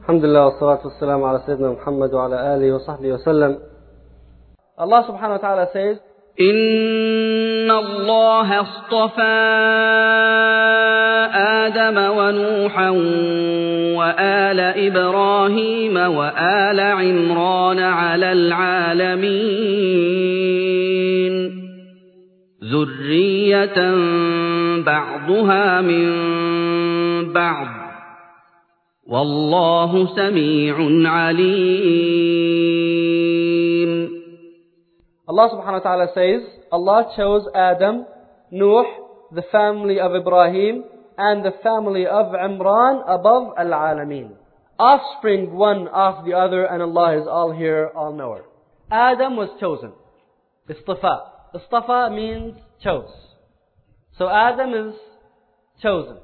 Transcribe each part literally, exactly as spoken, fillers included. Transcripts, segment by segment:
Alhamdulillah wa salatu wa salam ala Sayyidina Muhammad wa ala alihi wa sahbihi wa sallam. Allah subhanahu wa ta'ala says, إن الله اصطفى آدم ونوحا وآل إبراهيم وآل عمران على العالمين ذرية بعضها من بعض والله سميع عليم. Allah subhanahu wa ta'ala says, Allah chose Adam, Nuh, the family of Ibrahim, and the family of Imran above Al-Alameen. Offspring one of the other, and Allah is all hearer, all knower. Adam was chosen. Istafa. Istafa means chose. So Adam is chosen.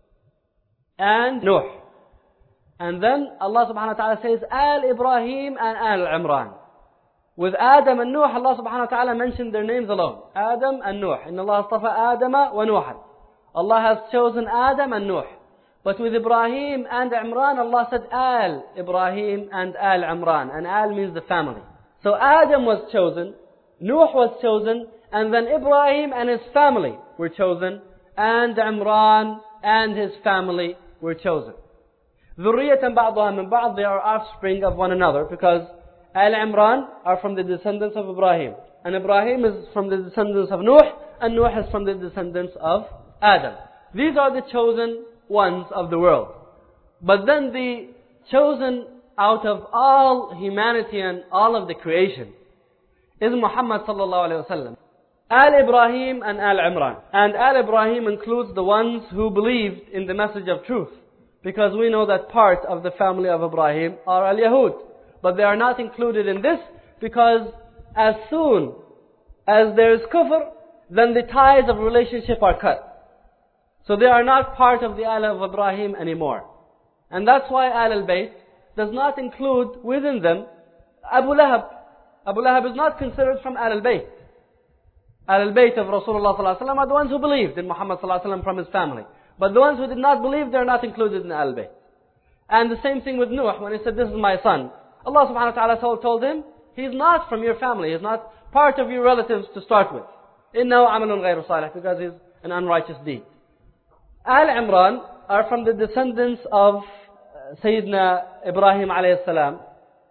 And Nuh. And then Allah subhanahu wa ta'ala says, Al-Ibrahim and Al-Imran. With Adam and Nuh, Allah subhanahu wa ta'ala mentioned their names alone. Adam and Nuh. Inna Allah astafa Adama wa Nuhan. Allah has chosen Adam and Nuh. But with Ibrahim and Imran, Allah said Al Ibrahim and Al Imran. And Al means the family. So Adam was chosen, Nuh was chosen, and then Ibrahim and his family were chosen, and Imran and his family were chosen. ذُرِّيَّةً بَعْضُهَا مِنْ بَعْضٍ. They are offspring of one another, because Al-Imran are from the descendants of Ibrahim, and Ibrahim is from the descendants of Nuh, and Nuh is from the descendants of Adam. These are the chosen ones of the world. But then the chosen out of all humanity and all of the creation is Muhammad sallallahu alayhi wa sallam. Al-Ibrahim and Al-Imran. And Al-Ibrahim includes the ones who believed in the message of truth, because we know that part of the family of Ibrahim are Al-Yahud. But they are not included in this, because as soon as there is kufr, then the ties of relationship are cut. So they are not part of the Al of Ibrahim anymore. And that's why Al al-Bayt does not include within them Abu Lahab. Abu Lahab is not considered from Al al-Bayt. Al al-Bayt of Rasulullah sallallahu alaihi wasallam are the ones who believed in Muhammad sallallahu alaihi wasallam from his family. But the ones who did not believe, they are not included in Al al-Bayt. And the same thing with Nuh, when he said, this is my son. Allah subhanahu wa ta'ala told, told him, he's not from your family, he's not part of your relatives to start with. إِنَّهُ عَمَلٌ غَيْرُ صَالِحٌ, because he's an unrighteous deed. Al-Imran are from the descendants of Sayyidina Ibrahim alayhi salam.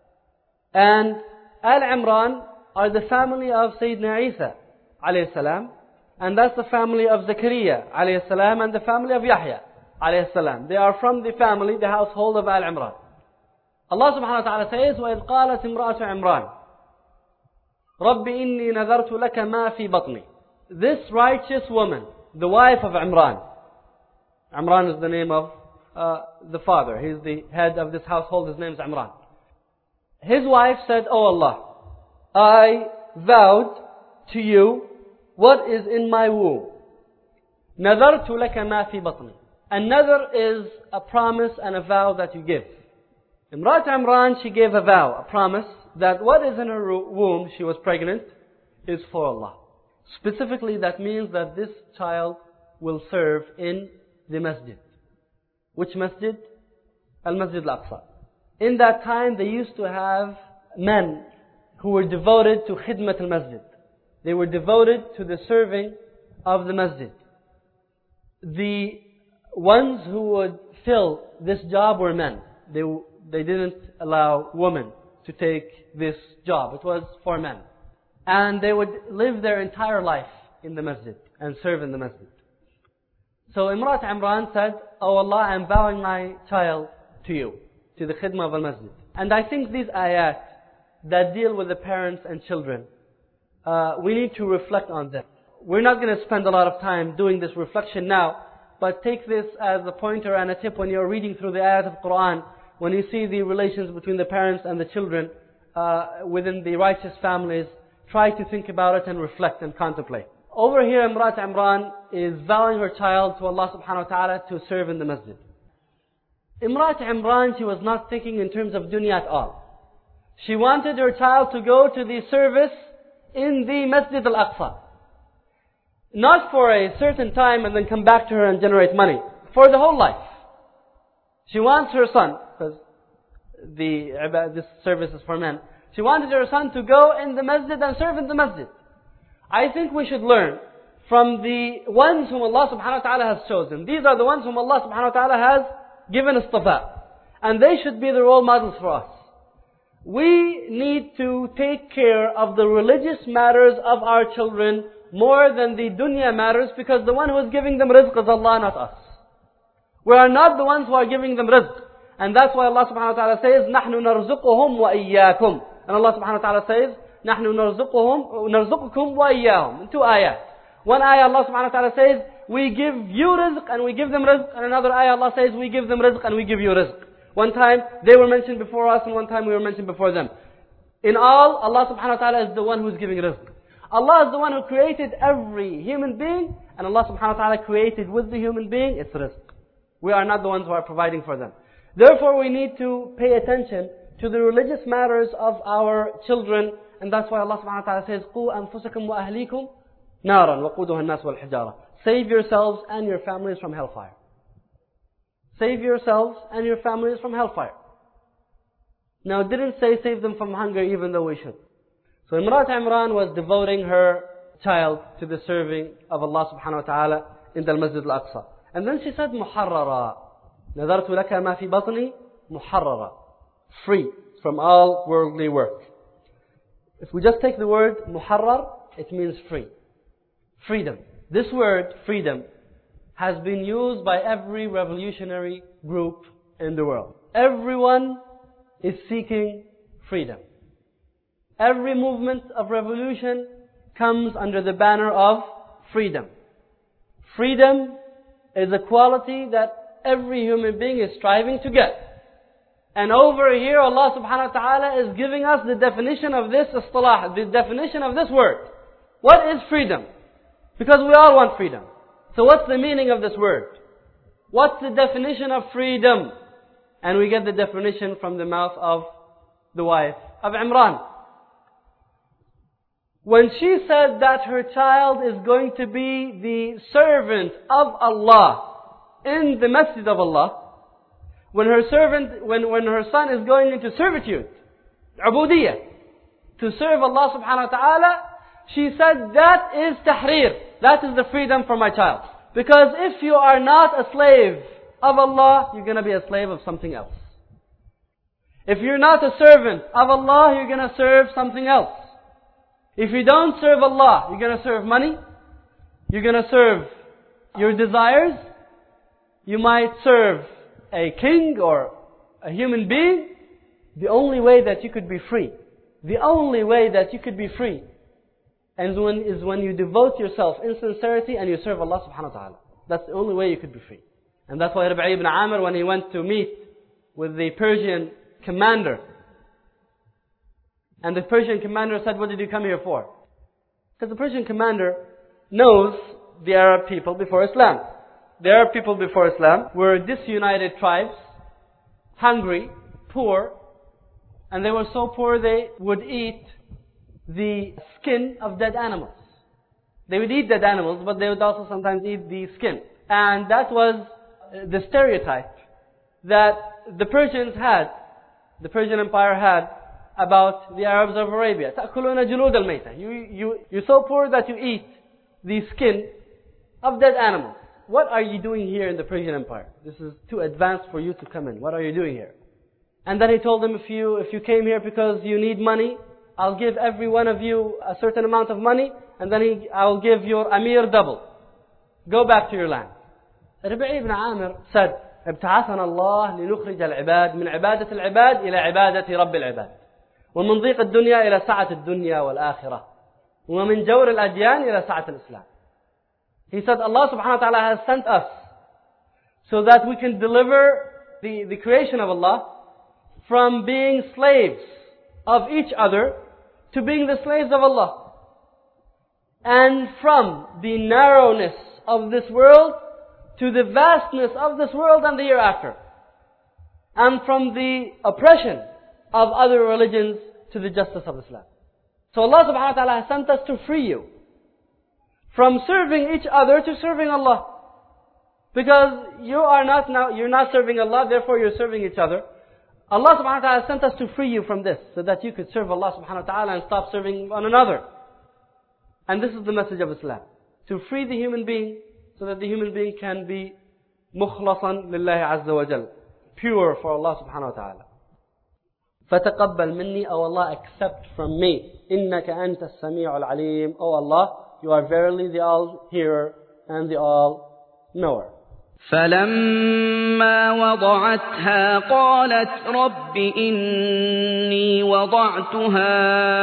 And Al-Imran are the family of Sayyidina Isa alayhi salam. And that's the family of Zakaria alayhi salam and the family of Yahya alayhi salam. They are from the family, the household of Al-Imran. Allah subhanahu wa ta'ala says, وَإِذْ قَالَتِ امْرَأَةُ عِمْرَانَ رَبِّ إِنِّي نَذَرْتُ لَكَ مَا فِي بَطْنِي. This righteous woman, the wife of Imran. Imran is the name of uh, the father. He's the head of this household. His name is Imran. His wife said, Oh Allah, I vowed to you what is in my womb. نَذَرْتُ لَكَ مَا فِي بَطْنِي. And nadhr is a promise and a vow that you give. Imrat Imran, she gave a vow, a promise, that what is in her womb, she was pregnant, is for Allah. Specifically, that means that this child will serve in the masjid. Which masjid? Al-Masjid Al-Aqsa. In that time, they used to have men who were devoted to khidmat al-masjid. They were devoted to the serving of the masjid. The ones who would fill this job were men. They They didn't allow women to take this job. It was for men. And they would live their entire life in the masjid and serve in the masjid. So Imrat Imran said, Oh Allah, I am vowing my child to you, to the khidmah of al-masjid. And I think these ayat that deal with the parents and children, uh, we need to reflect on them. We're not going to spend a lot of time doing this reflection now, but take this as a pointer and a tip when you're reading through the ayat of Quran. When you see the relations between the parents and the children uh, within the righteous families, try to think about it and reflect and contemplate. Over here, Imrat Imran is vowing her child to Allah subhanahu wa ta'ala to serve in the masjid. Imrat Imran, she was not thinking in terms of dunya at all. She wanted her child to go to the service in the Masjid Al-Aqsa. Not for a certain time and then come back to her and generate money. For the whole life. She wants her son, because the this service is for men. She wanted her son to go in the masjid and serve in the masjid. I think we should learn from the ones whom Allah subhanahu wa ta'ala has chosen. These are the ones whom Allah subhanahu wa ta'ala has given istifa. And they should be the role models for us. We need to take care of the religious matters of our children more than the dunya matters, because the one who is giving them rizq is Allah, not us. We are not the ones who are giving them rizq. And that's why Allah subhanahu wa ta'ala says, نَحْنُ نَرْزُقُهُمْ وَإِيَّاكُمْ. And Allah subhanahu wa ta'ala says, نَحْنُ نَرْزُقُهُمْ نَرْزُقُكُمْ وَإِيَّاهُمْ. In two ayahs. One ayah Allah subhanahu wa ta'ala says, we give you rizq and we give them rizq. And another ayah Allah says, we give them rizq and we give you rizq. One time they were mentioned before us and one time we were mentioned before them. In all, Allah subhanahu wa ta'ala is the one who is giving rizq. Allah is the one who created every human being, and Allah subhanahu wa ta'ala created with the human being its rizq. We are not the ones who are providing for them. Therefore we need to pay attention to the religious matters of our children, and that's why Allah subhanahu wa ta'ala says, قُوا أَنفُسَكُمْ وَأَهْلِيكُمْ نَارًا وَقُودُهَا النَّاسُ وَالْحِجَارَةُ. Save yourselves and your families from hellfire. Save yourselves and your families from hellfire. Now it didn't say save them from hunger, even though we should. So Imrat Imran was devoting her child to the serving of Allah subhanahu wa ta'ala in the Masjid al-Aqsa. And then she said, محررا نذرت لك ما في بطني محررا. Free from all worldly work. If we just take the word muharrar, it means free. Freedom. This word, freedom, has been used by every revolutionary group in the world. Everyone is seeking freedom. Every movement of revolution comes under the banner of freedom. Freedom is a quality that every human being is striving to get. And over here Allah subhanahu wa ta'ala is giving us the definition of this istilah, the definition of this word. What is freedom? Because we all want freedom. So what's the meaning of this word? What's the definition of freedom? And we get the definition from the mouth of the wife of Imran. When she said that her child is going to be the servant of Allah in the masjid of Allah, when her servant, when, when her son is going into servitude, ubudiyah, to serve Allah subhanahu wa ta'ala, she said that is tahrir. That is the freedom for my child. Because if you are not a slave of Allah, you're going to be a slave of something else. If you're not a servant of Allah, you're going to serve something else. If you don't serve Allah, you're going to serve money. You're going to serve your desires. You might serve a king or a human being. The only way that you could be free, the only way that you could be free and when, is when you devote yourself in sincerity and you serve Allah subhanahu wa ta'ala. That's the only way you could be free. And that's why Rabi'i ibn Amir, when he went to meet with the Persian commander, and the Persian commander said, what did you come here for? Because the Persian commander knows the Arab people before Islam. The Arab people before Islam were disunited tribes, hungry, poor, and they were so poor they would eat the skin of dead animals. They would eat dead animals, but they would also sometimes eat the skin. And that was the stereotype that the Persians had, the Persian Empire had, about the Arabs of Arabia. تأكلون جلود الميتة. You, you, you're so poor that you eat the skin of dead animals. What are you doing here in the Persian Empire? This is too advanced for you to come in. What are you doing here? And then he told them, if you, if you came here because you need money, I'll give every one of you a certain amount of money, and then he, I'll give your Amir double. Go back to your land. Rabi'i ibn Amir said, ابتعثنا الله لنخرج العباد من عبادة العباد إلى عبادة رب العباد ومن ضيق الدنيا إلى سعة الدنيا والآخرة ومن جور الأديان إلى سعة الإسلام. He said Allah subhanahu wa ta'ala has sent us so that we can deliver the, the creation of Allah from being slaves of each other to being the slaves of Allah, and from the narrowness of this world to the vastness of this world and the hereafter, and from the oppression of other religions to the justice of Islam. So Allah subhanahu wa ta'ala has sent us to free you from serving each other to serving Allah. Because you are not now, you're not serving Allah, therefore you're serving each other. Allah subhanahu wa ta'ala sent us to free you from this, so that you could serve Allah subhanahu wa ta'ala and stop serving one another. And this is the message of Islam. To free the human being, so that the human being can be مخلصا لله عز وجل, pure for Allah subhanahu wa ta'ala. فَتَقَبَّلْ مِنِّي, O Allah, accept from me. إِنَّكَ أَنْتَ السَّمِيعُ الْعَلِيمُ. O Allah, you are verily the all-hearer and the all-knower. فَلَمَّا وَضَعَتْهَا قَالَتْ رَبِّ إِنِّي وَضَعْتُهَا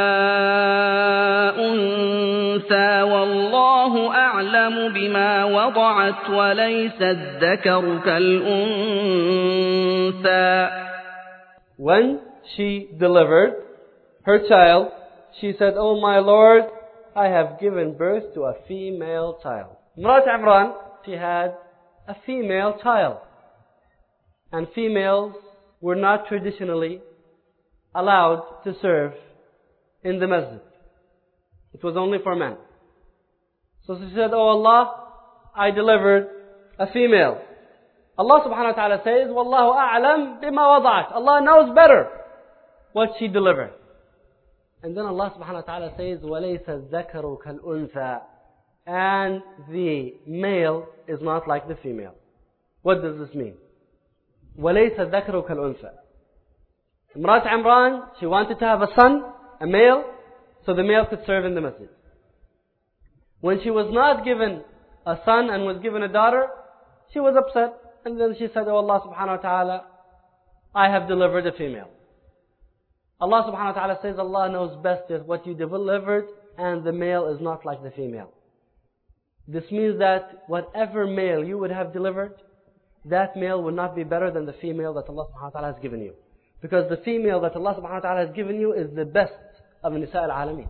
أُنْثَى وَاللَّهُ أَعْلَمُ بِمَا وَضَعَتْ وَلَيْسَ الذَّكَرُ كَالْأُنْثَى. When she delivered her child, she said, "Oh my Lord, I have given birth to a female child." Imrat Imran, she had a female child. And females were not traditionally allowed to serve in the masjid. It was only for men. So she said, "Oh Allah, I delivered a female." Allah subhanahu wa ta'ala says, "Wallahu a'lam bima wada'at." Allah knows better what she delivered. And then Allah subhanahu wa ta'ala says, وَلَيْسَ الذَّكَرُ كَالْأُنْثَى. And the male is not like the female. What does this mean? وَلَيْسَ الذَّكَرُ كَالْأُنْثَى. Imrat Imran, she wanted to have a son, a male, so the male could serve in the masjid. When she was not given a son and was given a daughter, she was upset. And then she said, "Oh Allah subhanahu wa ta'ala, I have delivered a female." Allah subhanahu wa ta'ala says, Allah knows best what you delivered, and the male is not like the female. This means that whatever male you would have delivered, that male would not be better than the female that Allah subhanahu wa ta'ala has given you. Because the female that Allah subhanahu wa ta'ala has given you is the best of Nisa al-Alameen.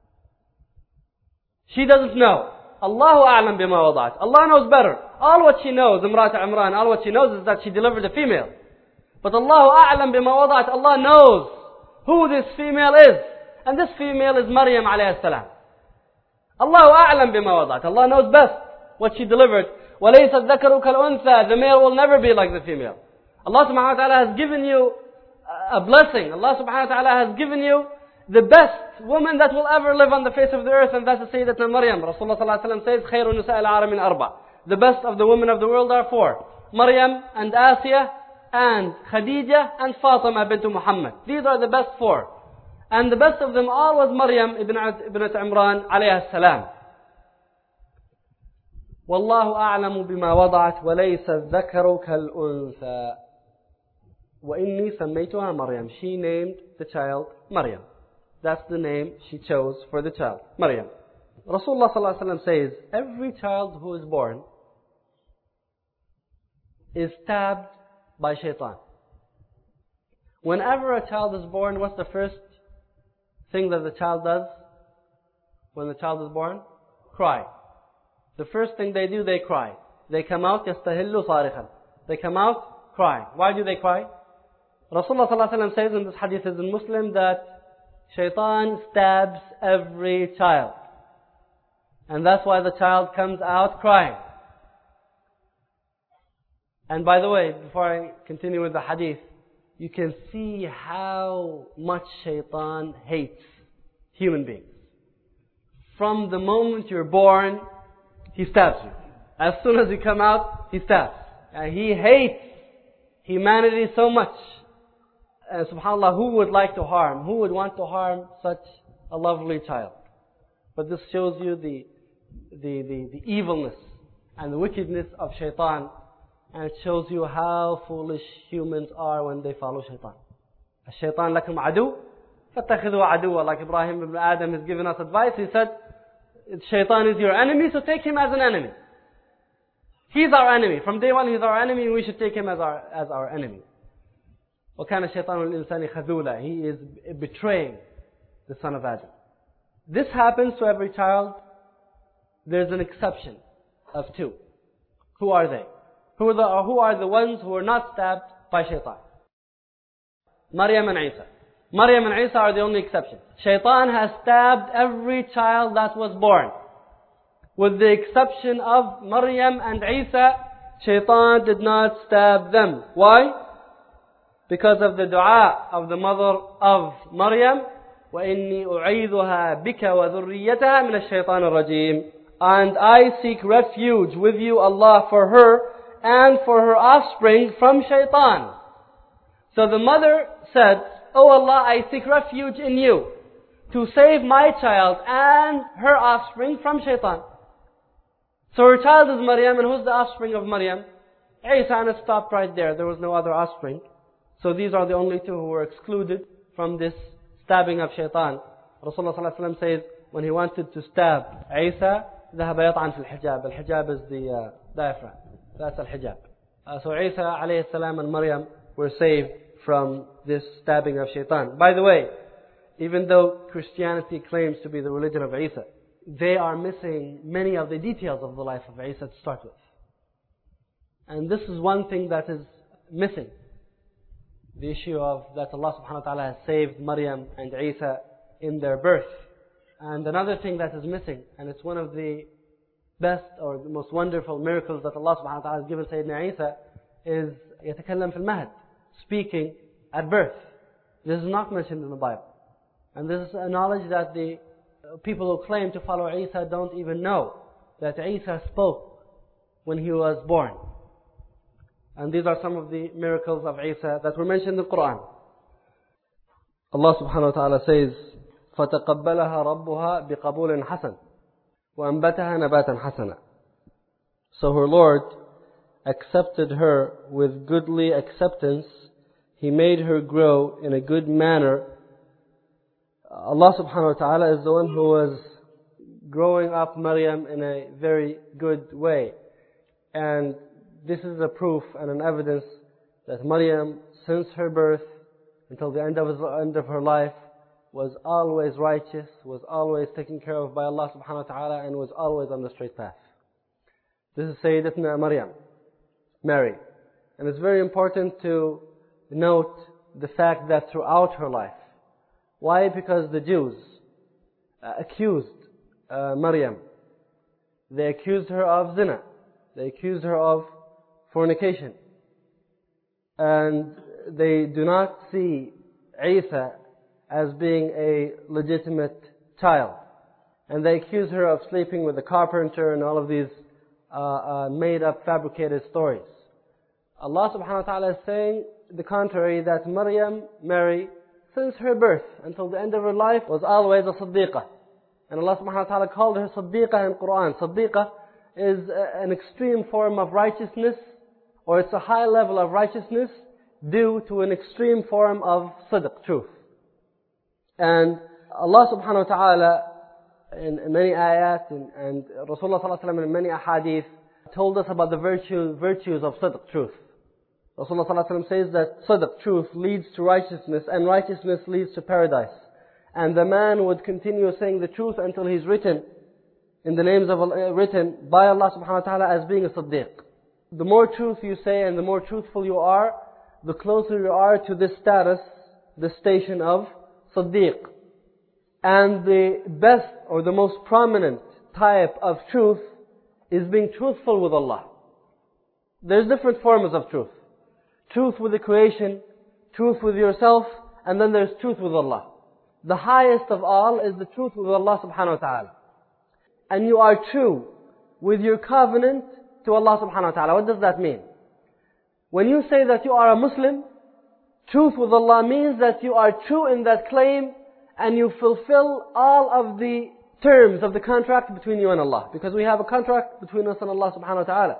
She doesn't know. Allahu a'lam bima wada'at. Allah knows better. All what she knows, Imrat Imran, all what she knows is that she delivered a female. But Allahu a'lam bima wada'at. Allah knows who this female is. And this female is Maryam alayhi salam. Allahu a'lam bima wada'at. Allah knows best what she delivered. وَلَيْسَ الذَّكَرُ كَالْأُنْثَى. The male will never be like the female. Allah subhanahu wa ta'ala has given you a blessing. Allah subhanahu wa ta'ala has given you the best woman that will ever live on the face of the earth, and that's the Sayyidatuna Maryam. Rasulullah sallallahu alaihi wasallam says, خَيْرُ نِسَاءِ الْعَالَمِينَ أَرْبَعٍ. The best of the women of the world are four. Maryam and Asiya and Khadija and Fatima bint Muhammad. These are the best four. And the best of them all was Maryam ibn Imran alayhi salam. وَاللَّهُ أَعْلَمُ بِمَا وَضَعَتْ وَلَيْسَ الذَّكَرُ كَالْأُنْثَى وَإِنِّي سَمَّيْتُهَا مَرْيَمَ. She named the child Maryam. That's the name she chose for the child, Maryam. Rasulullah sallallahu alaihi wasallam says, every child who is born is stabbed by shaitan. Whenever a child is born, what's the first thing that the child does when the child is born? Cry. The first thing they do, they cry. They come out, يَسْتَهِلُّ صَارِخًا. They come out crying. Why do they cry? Rasulullah sallallahu alaihi wasallam says in this hadith is in Muslim that shaitan stabs every child. And that's why the child comes out crying. And by the way, before I continue with the hadith, you can see how much shaitan hates human beings. From the moment you're born, he stabs you. As soon as you come out, he stabs. And he hates humanity so much. And subhanAllah, who would like to harm? Who would want to harm such a lovely child? But this shows you the, the, the, the evilness and the wickedness of shaitan. And it shows you how foolish humans are when they follow shaitan. Shaitan lakum adu, fattakhidhu aduwa. Like Ibrahim ibn Adam has given us advice. He said, shaitan is your enemy, so take him as an enemy. He's our enemy. From day one, he's our enemy, and we should take him as our, as our enemy. وَكَانَ الشَّيْطَانُ الْإِنسَانِ خَذُولًا. He is betraying the son of Adam. This happens to every child. There's an exception of two. Who are they? Who are the, who are the ones who are not stabbed by shaitan? Maryam and Isa. Maryam and Isa are the only exceptions. Shaitan has stabbed every child that was born. With the exception of Maryam and Isa, shaitan did not stab them. Why? because of the dua of the mother of Maryam, وَإِنِّي أُعِيذُهَا بِكَ وَذُرِّيَّتَهَا مِنَ الشَّيْطَانِ الرَّجِيمِ. And I seek refuge with you, Allah, for her and for her offspring from shaitan. So the mother said, "Oh Allah, I seek refuge in you to save my child and her offspring from shaitan." So her child is Maryam, and who's the offspring of Maryam? Isa, and it stopped right there. There was no other offspring. So these are the only two who were excluded from this stabbing of shaitan. Rasulullah sallallahu alaihi wasallam says, when he wanted to stab Isa, ذهب يطعن في الحجاب. الحجاب is the uh, diaphragm. That's al-hijab. Uh, so Isa alayhi salam and Maryam were saved from this stabbing of shaitan. By the way, even though Christianity claims to be the religion of Isa, they are missing many of the details of the life of Isa to start with. And this is one thing that is missing. The issue of that Allah subhanahu wa ta'ala has saved Maryam and Isa in their birth. And another thing that is missing, and it's one of the best or the most wonderful miracles that Allah subhanahu wa ta'ala has given Sayyidina Isa, is يتكلم في المهد, speaking at birth. This is not mentioned in the Bible. And this is a knowledge that the people who claim to follow Isa don't even know, that Isa spoke when he was born. And these are some of the miracles of Isa that were mentioned in the Quran. Allah subhanahu wa ta'ala says, فَتَقَبَّلَهَا رَبُّهَا بِقَبُولٍ حَسَنٍ وَأَنْبَتَهَا نَبَاتًا حَسَنًا. So her Lord accepted her with goodly acceptance. He made her grow in a good manner. Allah subhanahu wa ta'ala is the one who was growing up Maryam in a very good way. And this is a proof and an evidence that Maryam, since her birth until the end of, his, end of her life, was always righteous, was always taken care of by Allah subhanahu wa ta'ala, and was always on the straight path. This is Sayyidatuna Maryam, Mary. And it's very important to note the fact that throughout her life. Why? Because the Jews uh, accused uh, Maryam. They accused her of zina. They accused her of fornication. And they do not see Isa as being a legitimate child. And they accuse her of sleeping with a carpenter and all of these uh, uh, made-up, fabricated stories. Allah subhanahu wa ta'ala is saying the contrary, that Maryam, Mary, since her birth until the end of her life, was always a Siddiqah. And Allah subhanahu wa ta'ala called her Siddiqah in Quran. Siddiqah is an extreme form of righteousness, or it's a high level of righteousness due to an extreme form of sidq, truth. And Allah subhanahu wa ta'ala in many ayat and, and Rasulullah sallallahu alaihi wasallam in many ahadith told us about the virtue, virtues of sidq, truth. Rasulullah sallallahu alaihi wasallam says that sidq, truth, leads to righteousness, and righteousness leads to paradise. And the man would continue saying the truth until he's written in the names of Allah, written by Allah subhanahu wa ta'ala as being a siddiq. The more truth you say and the more truthful you are, the closer you are to this status, the station of Siddiq. And the best or the most prominent type of truth is being truthful with Allah. There's different forms of truth. Truth with the creation, truth with yourself, and then there's truth with Allah. The highest of all is the truth with Allah subhanahu wa ta'ala. And you are true with your covenant to Allah subhanahu wa ta'ala. What does that mean? When you say that you are a Muslim, truth with Allah means that you are true in that claim and you fulfill all of the terms of the contract between you and Allah. Because we have a contract between us and Allah subhanahu wa ta'ala.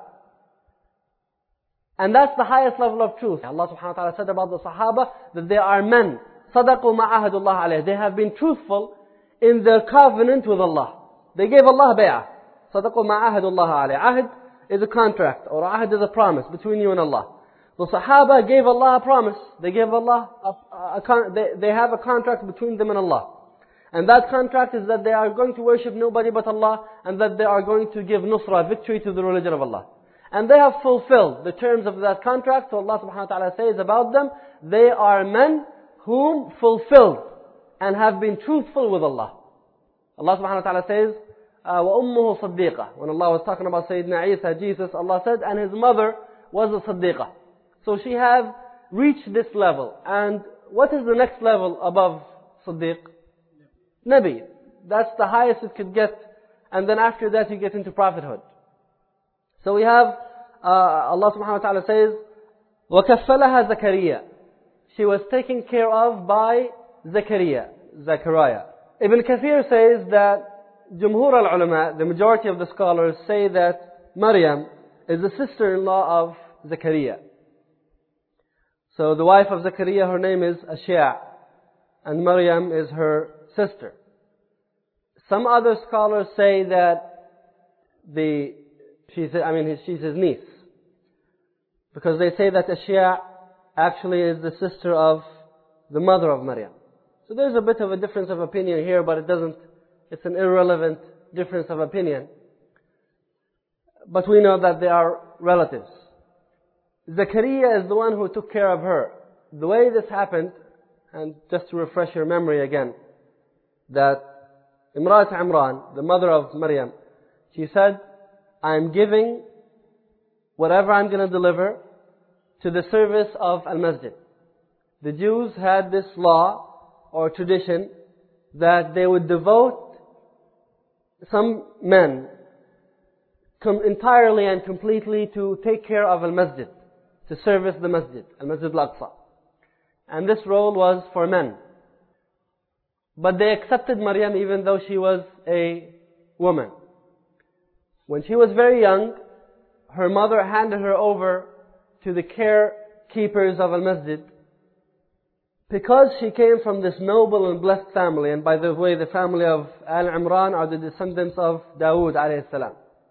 And that's the highest level of truth. Allah subhanahu wa ta'ala said about the Sahaba that they are men. صَدَقُوا مَا عَهَدُ اللَّهِ عَلَيْهِ. They have been truthful in their covenant with Allah. They gave Allah bay'ah. صَدَقُوا مَا عَهَدُ اللَّهِ عَلَيْهِ. Ahd is a contract, or ahd is a promise between you and Allah. The Sahaba gave Allah a promise. They gave Allah a, a, a they, they have a contract between them and Allah. And that contract is that they are going to worship nobody but Allah, and that they are going to give nusra, victory to the religion of Allah. And they have fulfilled the terms of that contract. So Allah subhanahu wa ta'ala says about them, they are men whom fulfilled and have been truthful with Allah. Allah subhanahu wa ta'ala says, وَأُمُّهُ صَدِّيقَةٌ. When Allah was talking about Sayyidina Isa, Jesus, Allah said, and his mother was a Siddiqah. So she had reach this level. And what is the next level above Siddiq? Nabi. That's the highest it could get. And then after that you get into prophethood. So we have, uh, Allah subhanahu wa ta'ala says, وَكَفَّلَهَا زَكَرِيَّا. She was taken care of by Zakaria, Zachariah. Ibn Kathir says that Jumhur al-Ulama, the majority of the scholars, say that Maryam is the sister-in-law of Zakaria. So the wife of Zakaria, her name is Ashia, and Maryam is her sister. Some other scholars say that the she's I mean she's his niece, because they say that Ashia actually is the sister of the mother of Maryam. So there's a bit of a difference of opinion here, but it doesn't. It's an irrelevant difference of opinion. But we know that they are relatives. Zakaria is the one who took care of her. The way this happened, and just to refresh your memory again, that Imrat Imran, the mother of Maryam, she said, I'm giving whatever I'm going to deliver to the service of Al-Masjid. The Jews had this law or tradition that they would devote some men come entirely and completely to take care of Al-Masjid, to service the Masjid, Al-Masjid Al-Aqsa. And this role was for men. But they accepted Maryam even though she was a woman. When she was very young, her mother handed her over to the carekeepers of Al-Masjid, because she came from this noble and blessed family. And by the way, the family of Al-Imran are the descendants of Dawood alayhi salam.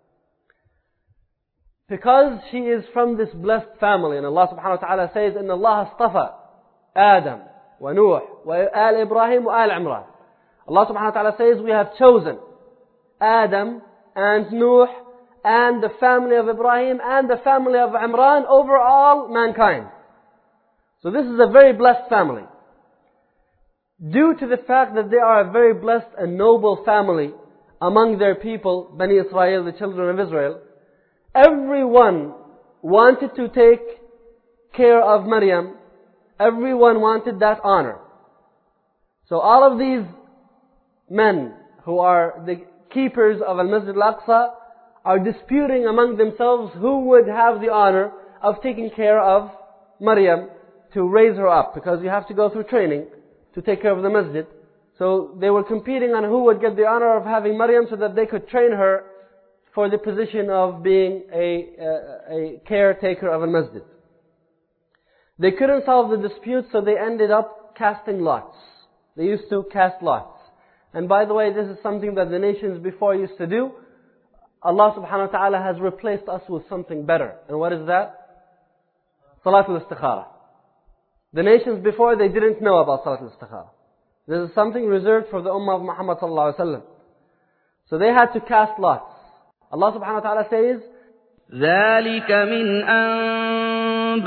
Because she is from this blessed family, and Allah subhanahu wa ta'ala says, إِنَّ اللَّهَ اصْطَفَى آدَمَ وَنُوحَ وَآلَ إِبْرَاهِيمَ وآل عمران. Allah subhanahu wa ta'ala says, we have chosen Adam and Nuh and the family of Ibrahim and the family of Imran over all mankind. So this is a very blessed family. Due to the fact that they are a very blessed and noble family among their people, Bani Israel, the children of Israel, everyone wanted to take care of Maryam. Everyone wanted that honor. So all of these men who are the keepers of Al-Masjid Al-Aqsa are disputing among themselves who would have the honor of taking care of Maryam, to raise her up, because you have to go through training to take care of the masjid. So they were competing on who would get the honor of having Maryam so that they could train her for the position of being a, a, a caretaker of a masjid. They couldn't solve the dispute, so they ended up casting lots. They used to cast lots. And by the way, this is something that the nations before used to do. Allah subhanahu wa ta'ala has replaced us with something better. And what is that? Salatul Istikhara. The nations before, they didn't know about Salatul Istikhara. This is something reserved for the Ummah of Muhammad sallallahu alaihi wasallam. So they had to cast lots. Allah subhanahu wa ta'ala says, ذَلِكَ مِنْ أَنْبَاءِ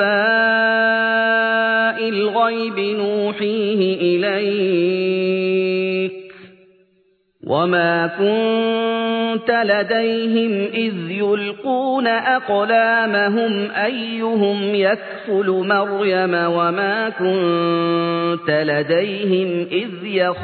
الْغَيْبِ نُوحِيهِ إِلَيْكَ وَمَا كُنْتَ لَدَيْهِمْ إِذْ يُلْقُونَ أَقْلَامَهُمْ أَيُّهُمْ يَكْفُلُ مَرْيَمَ وَمَا كُنْتَ لَدَيْهِمْ إِذْ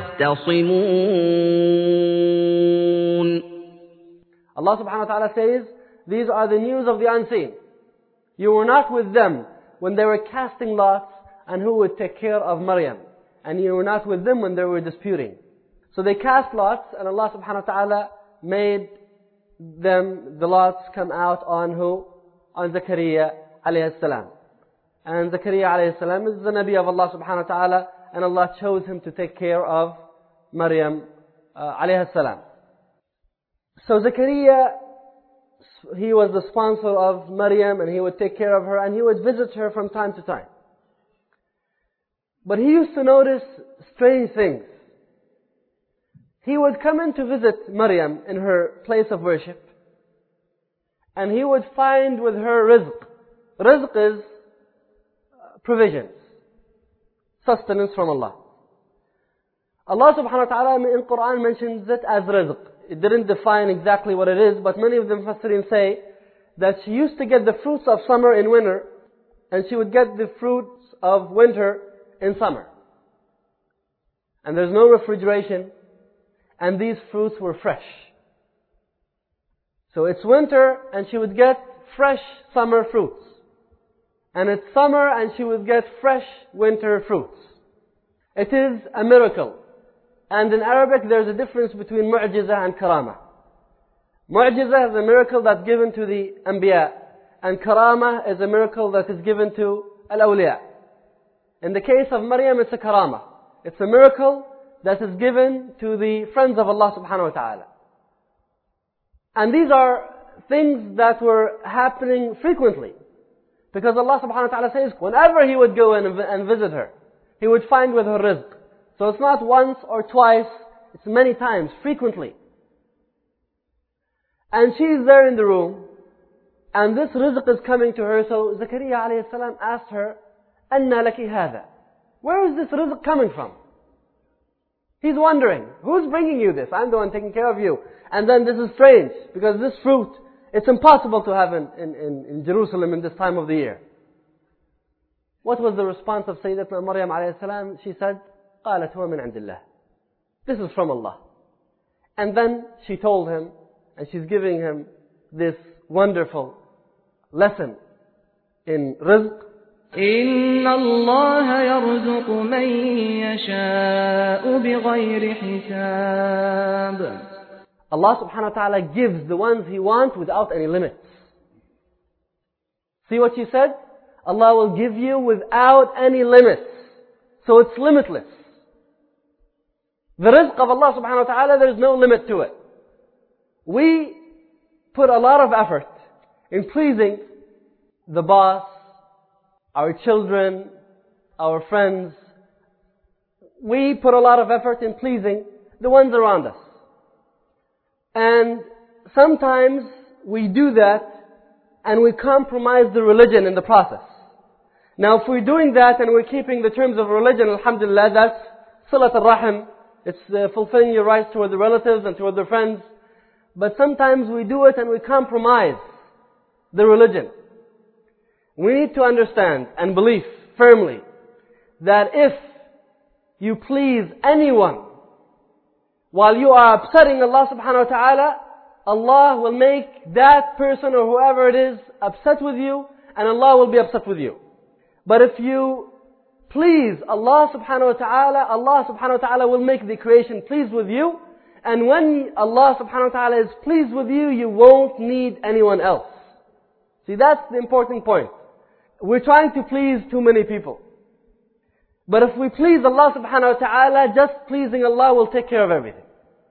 يَخْتَصِمُونَ. Allah subhanahu wa ta'ala says, these are the news of the unseen. You were not with them when they were casting lots and who would take care of Maryam. And you were not with them when they were disputing. So they cast lots, and Allah subhanahu wa ta'ala made them, the lots come out on who? On Zakaria alayhi salam. And Zakaria alayhi salam is the Nabi of Allah subhanahu wa ta'ala, and Allah chose him to take care of Maryam uh, alayhi salam. So Zakaria, he was the sponsor of Maryam, and he would take care of her, and he would visit her from time to time. But he used to notice strange things. He would come in to visit Maryam in her place of worship, and he would find with her rizq. Rizq is provisions, sustenance from Allah. Allah subhanahu wa ta'ala in Quran mentions it as rizq. It didn't define exactly what it is, but many of the Mufassirin say that she used to get the fruits of summer in winter, and she would get the fruits of winter in summer. And there's no refrigeration, and these fruits were fresh. So it's winter, and she would get fresh summer fruits. And it's summer, and she would get fresh winter fruits. It is a miracle. And in Arabic, there's a difference between mu'jiza and karama. Mu'jiza is a miracle that's given to the Anbiya, and karama is a miracle that is given to al-awliya. In the case of Maryam, it's a karama. It's a miracle that is given to the friends of Allah subhanahu wa ta'ala. And these are things that were happening frequently. Because Allah subhanahu wa ta'ala says, whenever He would go and, and visit her, He would find with her rizq. So it's not once or twice, it's many times, frequently. And she's there in the room, and this rizq is coming to her, so Zakaria alayhi salam asked her, أَنَّا لَكِ هَذَا? Where is this rizq coming from? He's wondering, who's bringing you this? I'm the one taking care of you. And then this is strange, because this fruit, it's impossible to have in, in, in, in Jerusalem in this time of the year. What was the response of Sayyidatuna Maryam alayhi salam? She said, قالت هو من عند الله. This is from Allah. And then she told him, and she's giving him this wonderful lesson in rizq. إن الله يرزق من يشاء بغير حساب. Allah subhanahu wa ta'ala gives the ones He wants without any limits. See what she said? Allah will give you without any limits. So it's limitless. The rizq of Allah subhanahu wa ta'ala, there's no limit to it. We put a lot of effort in pleasing the boss, our children, our friends. We put a lot of effort in pleasing the ones around us. And sometimes we do that and we compromise the religion in the process. Now if we're doing that and we're keeping the terms of religion, alhamdulillah, that's silat al-rahim. It's uh, fulfilling your rights toward the relatives and toward the friends. But sometimes we do it and we compromise the religion. We need to understand and believe firmly that if you please anyone while you are upsetting Allah subhanahu wa ta'ala, Allah will make that person or whoever it is upset with you, and Allah will be upset with you. But if you please Allah subhanahu wa ta'ala, Allah subhanahu wa ta'ala will make the creation pleased with you, and when Allah subhanahu wa ta'ala is pleased with you, you won't need anyone else. See, that's the important point. We're trying to please too many people. But if we please Allah subhanahu wa ta'ala, just pleasing Allah will take care of everything.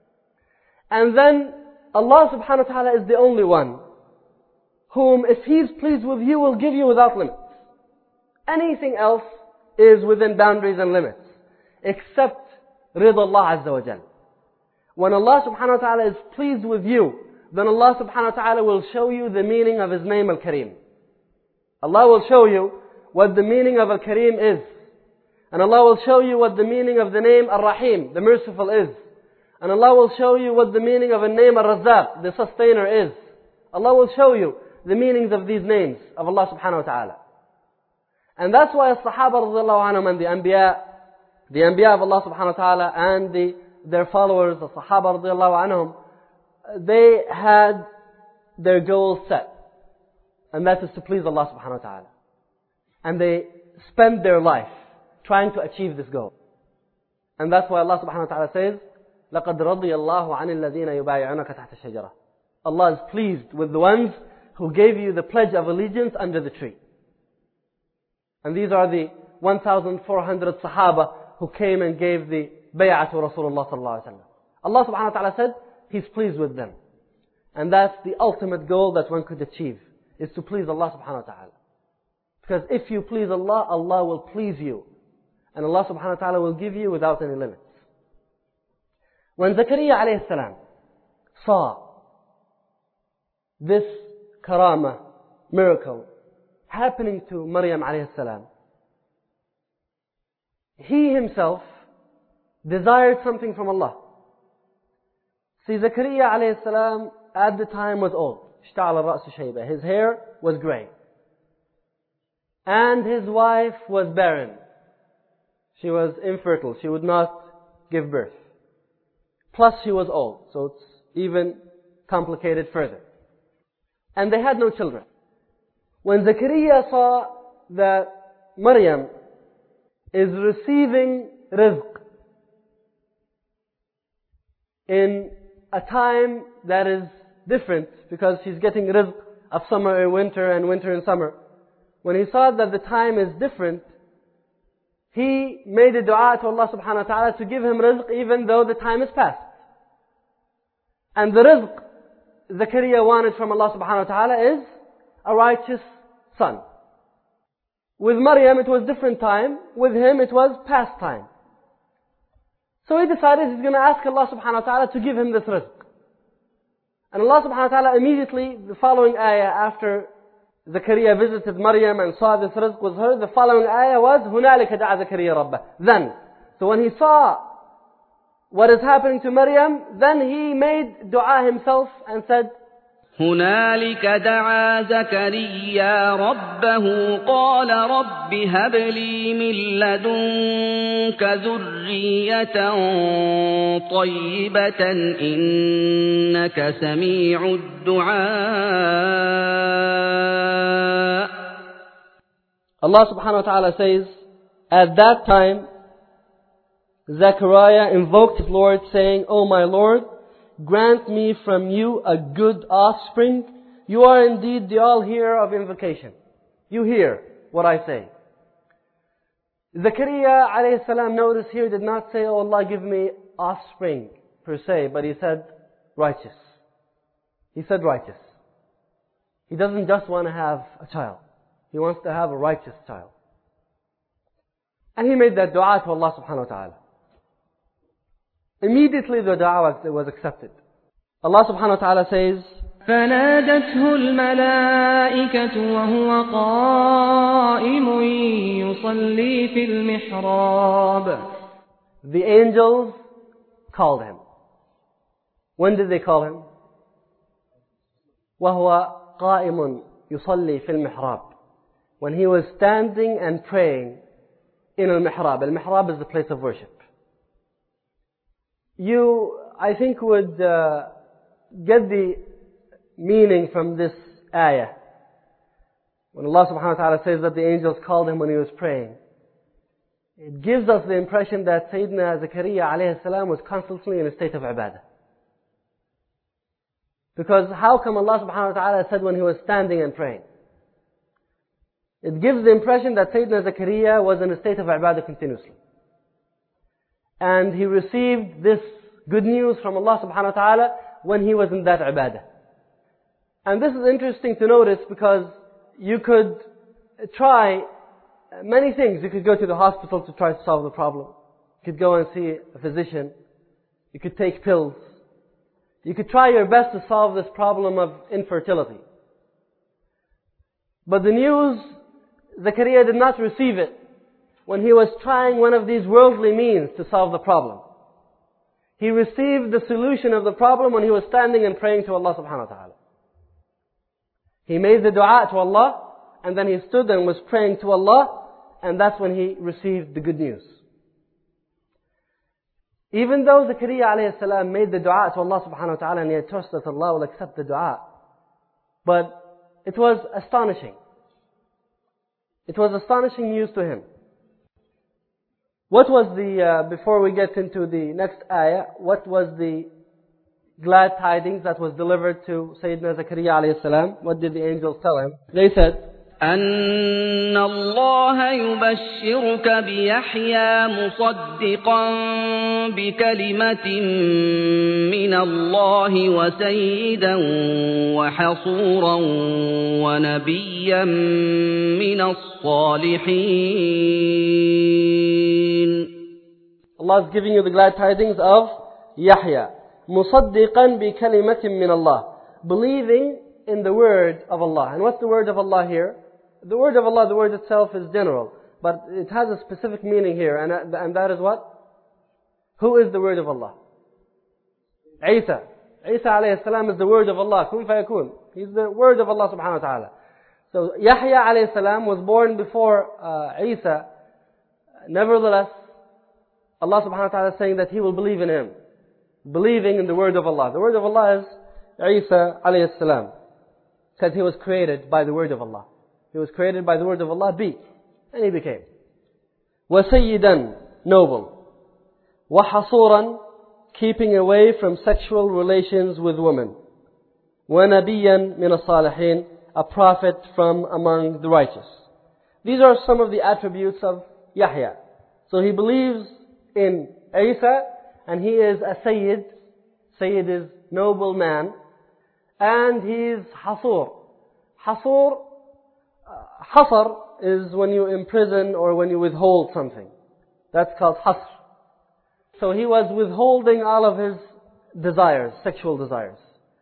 And then Allah subhanahu wa ta'ala is the only one whom, if He's pleased with you, will give you without limits. Anything else is within boundaries and limits, except Ridha Allah Azza wa Jal. When Allah subhanahu wa ta'ala is pleased with you, then Allah subhanahu wa ta'ala will show you the meaning of His name Al-Kareem. Allah will show you what the meaning of Al-Kareem is. And Allah will show you what the meaning of the name Ar-Rahim, the merciful, is. And Allah will show you what the meaning of the name Ar-Razzaq, the sustainer, is. Allah will show you the meanings of these names of Allah subhanahu wa ta'ala. And that's why the Sahaba radiallahu anhum and the Anbiya, the Anbiya of Allah subhanahu wa ta'ala and the, their followers, the Sahaba radiallahu anhum, they had their goals set. And that is to please Allah subhanahu wa ta'ala. And they spend their life trying to achieve this goal. And that's why Allah subhanahu wa ta'ala says, لَقَدْ رَضِيَ اللَّهُ عَنِ الَّذِينَ يُبَايِعُونَكَ تَحْتَ الشَّجَرَةِ. Allah is pleased with the ones who gave you the pledge of allegiance under the tree. And these are the one thousand four hundred Sahaba who came and gave the bay'ah to Rasulullah sallallahu alaihi wasallam. Allah subhanahu wa ta'ala said, He's pleased with them. And that's the ultimate goal that one could achieve, is to please Allah subhanahu wa ta'ala. Because if you please Allah, Allah will please you. And Allah subhanahu wa ta'ala will give you without any limits. When Zakaria alayhi salam saw this karama, miracle, happening to Maryam alayhi salam, he himself desired something from Allah. See, Zakaria alayhi salam at the time was old. اشتعل الرأس شيبة. His hair was grey. and his wife was barren. She was infertile. She would not give birth. Plus she was old, so it's even complicated further. And they had no children. When Zakaria saw that Maryam is receiving rizq in a time that is different, because she's getting rizq of summer and winter and winter and summer. When he saw that the time is different, he made a dua to Allah subhanahu wa ta'ala to give him rizq even though the time is past. And the rizq Zakaria wanted from Allah subhanahu wa ta'ala is a righteous son. With Maryam it was different time. With him it was past time. So he decided he's going to ask Allah subhanahu wa ta'ala to give him this rizq. And Allah subhanahu wa ta'ala immediately, the following ayah, after Zakaria visited Maryam and saw this rizq was her, the following ayah was هُنَالِكَ دَعَ زَكَرِيَّ رَبَّهُ. Then, so when he saw what is happening to Maryam, then he made dua himself and said, هنالك دعا زكريا ربه قال رب هب لي من لدنك ذرية طيبة إنك سميع الدعاء. Allah subhanahu wa ta'ala says, at that time Zechariah invoked his Lord, saying, O my Lord, grant me from you a good offspring. You are indeed the all-hearer of invocation. You hear what I say. Zakaria alayhi salam, notice here, did not say, Oh Allah, give me offspring per se, but he said righteous. He said righteous. He doesn't just want to have a child. He wants to have a righteous child. And he made that dua to Allah subhanahu wa ta'ala. Immediately the dua was, was accepted. Allah subhanahu wa ta'ala says, فنادته الملائكة وهو قائم يصلي في المحراب. The angels called him. When did they call him? وهو قائم يصلي في المحراب. When he was standing and praying in al-mihrab. Al-mihrab is the place of worship. You, I think, would uh, get the meaning from this ayah. When Allah subhanahu wa ta'ala says that the angels called him when he was praying, it gives us the impression that Sayyidina Zakaria alayhi salam was constantly in a state of ibadah. Because how come Allah subhanahu wa ta'ala said when he was standing and praying? It gives the impression that Sayyidina Zakaria was in a state of ibadah continuously. And he received this good news from Allah subhanahu wa ta'ala when he was in that ibadah. And this is interesting to notice, because you could try many things. You could go to the hospital to try to solve the problem. You could go and see a physician. You could take pills. You could try your best to solve this problem of infertility. But the news, Zakaria did not receive it when he was trying one of these worldly means to solve the problem. He received the solution of the problem when he was standing and praying to Allah subhanahu wa ta'ala. He made the dua to Allah, and then he stood and was praying to Allah, and that's when he received the good news. Even though Zakaria alayhi salam made the dua to Allah subhanahu wa ta'ala, and he had trust that Allah will accept the dua, but it was astonishing. It was astonishing news to him. What was the, uh, before we get into the next ayah, what was the glad tidings that was delivered to Sayyidina Zakaria alayhi salam? What did the angels tell him? They said, أن الله يبشرك بيحيى مصدقا بكلمة من الله وسيدا وحصورا ونبيا من الصالحين. Allah is giving you the glad tidings of Yahya. مصدقا بكلمة من الله. Believing in the word of Allah. And what's the word of Allah here? The word of Allah, the word itself is general, but it has a specific meaning here, and, and that is what? Who is the word of Allah? Isa. Isa alayhi salam is the word of Allah. Kun fayakun. He's the word of Allah subhanahu wa ta'ala. So Yahya alayhi salam was born before uh, Isa. Nevertheless, Allah subhanahu wa ta'ala is saying that he will believe in him. Believing in the word of Allah. The word of Allah is Isa alayhi salam. Said he was created by the word of Allah. He was created by the word of Allah, be. And he became. وَسَيِّدًا, noble. وَحَصُورًا, keeping away from sexual relations with women. وَنَبِيًّا مِنَ الصَّالِحِينَ, a prophet from among the righteous. These are some of the attributes of Yahya. So he believes in Isa, and he is a Sayyid. Sayyid is noble man. And he is Hasur. Hasur, uh, Hasr is when you imprison or when you withhold something. That's called Hasr. So he was withholding all of his desires, sexual desires.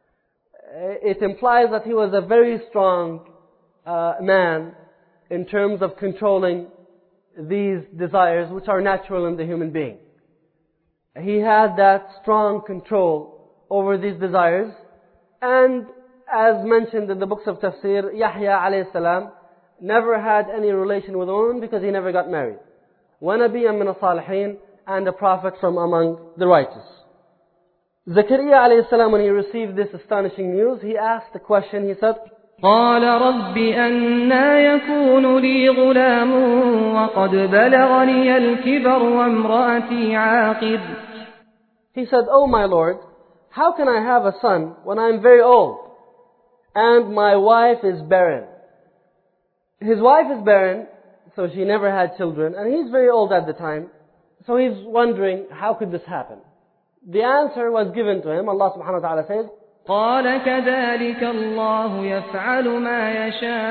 It implies that he was a very strong uh, man in terms of controlling these desires which are natural in the human being. He had that strong control over these desires, and as mentioned in the books of tafsir, Yahya alayhi salam never had any relation with a woman because he never got married. وَنَبِيًّا مِنَ الصَّالِحِينَ, and a prophet from among the righteous. Zakaria alayhi salam, when he received this astonishing news, he asked the question, he said, قال رب أنى يكون لي غلام وقد بلغني الكبر وامرأتي عاقر. He said, "Oh my Lord, how can I have a son when I am very old and my wife is barren?" His wife is barren, so she never had children, and he's very old at the time. So he's wondering, how could this happen? The answer was given to him. Allah subhanahu wa ta'ala says, قال كذلك الله يفعل ما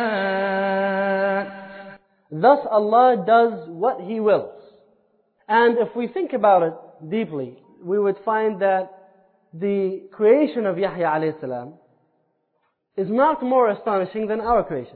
يشاء. Thus Allah does what He wills. And if we think about it deeply, we would find that the creation of Yahya alayhi salam is not more astonishing than our creation.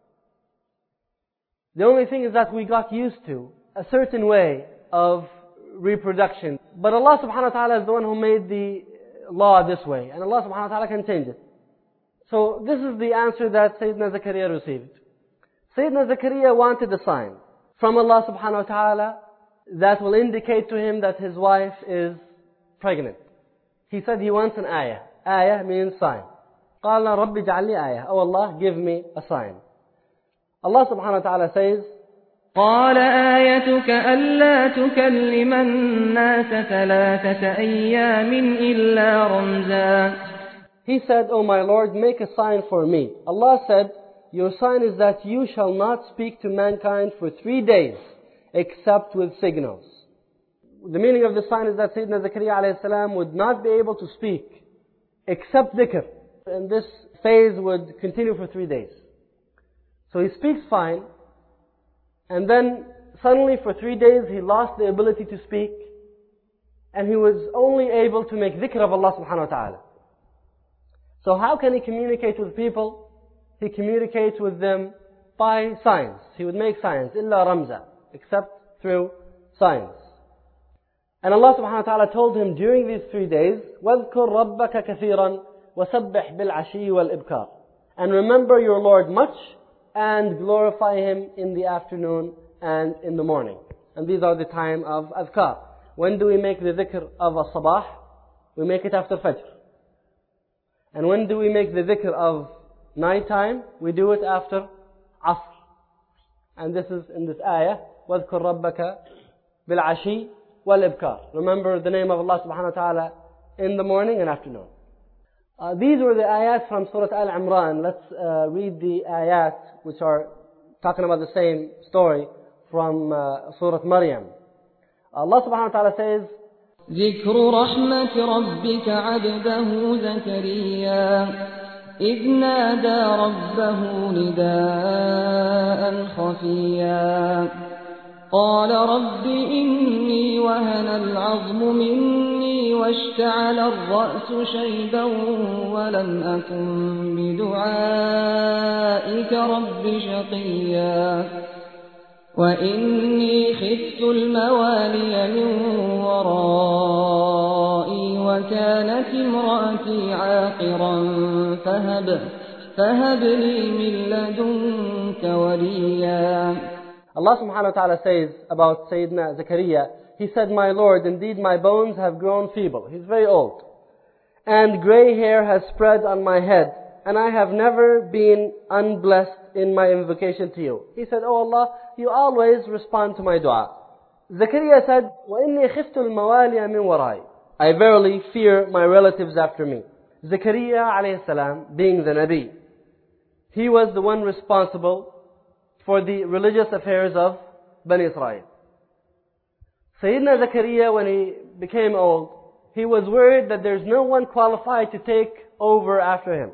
The only thing is that we got used to a certain way of reproduction. But Allah subhanahu wa ta'ala is the one who made the law this way. And Allah subhanahu wa ta'ala can change it. So this is the answer that Sayyidina Zakaria received. Sayyidina Zakaria wanted a sign from Allah subhanahu wa ta'ala that will indicate to him that his wife is pregnant. He said he wants an ayah. Ayah means sign. قال رب اجعل لي آية. Oh Allah, give me a sign. Allah subhanahu wa ta'ala says, قال آيتك ألا تكلم الناس ثلاثة أيام إلا رمزا. He said, "Oh my Lord, make a sign for me." Allah said, "Your sign is that you shall not speak to mankind for three days except with signals." The meaning of the sign is that Sayyidina Zakaria alayhi salam would not be able to speak except dhikr. And this phase would continue for three days. So he speaks fine. And then suddenly for three days he lost the ability to speak. And he was only able to make dhikr of Allah subhanahu wa ta'ala. So how can he communicate with people? He communicates with them by signs. He would make signs. إِلَّا رَمْزًا, except through signs. And Allah subhanahu wa ta'ala told him during these three days, وَاذْكُرْ رَبَّكَ كَثِيرًا وَسَبِّحْ بِالْعَشِيِّ وَالْإِبْكَارِ. And remember your Lord much and glorify Him in the afternoon and in the morning. And these are the time of adhkar. When do we make the dhikr of as-sabah? We make it after fajr. And when do we make the dhikr of night time? We do it after asr. And this is in this ayah, وَاذْكُرْ رَبَّكَ بِالْعَشِيِّ وَالْإِبْكَارِ. Remember the name of Allah subhanahu wa ta'ala in the morning and afternoon. Uh, these were the ayat from Surah Al-Imran. Let's uh, read the ayat which are talking about the same story from uh, Surah Maryam. Allah subhanahu wa ta'ala says, ذكر رحمة ربك عبده زكريا إذ نادى ربه نداء خفيا قال رب إني وهن العظم مني واشتعل الرأس شيبا ولم أكن بدعائك رب شقيا وإني خفت الموالي من ورائي وكانت امرأتي عاقرا فهب فهب لي من لدنك وليا. Allah subhanahu wa ta'ala says about Sayyidina Zakaria, he said, "My Lord, indeed my bones have grown feeble." He's very old. "And grey hair has spread on my head, and I have never been unblessed in my invocation to you." He said, "Oh Allah, you always respond to my dua." Zakaria said, وَإِنِّي خِفْتُ الْمَوَالِيَ مِنْ وَرَائِ. I verily fear my relatives after me. Zakaria alayhi salam, being the Nabi, he was the one responsible for the religious affairs of Bani Israel. Sayyidina Zakaria, when he became old, he was worried that there's no one qualified to take over after him.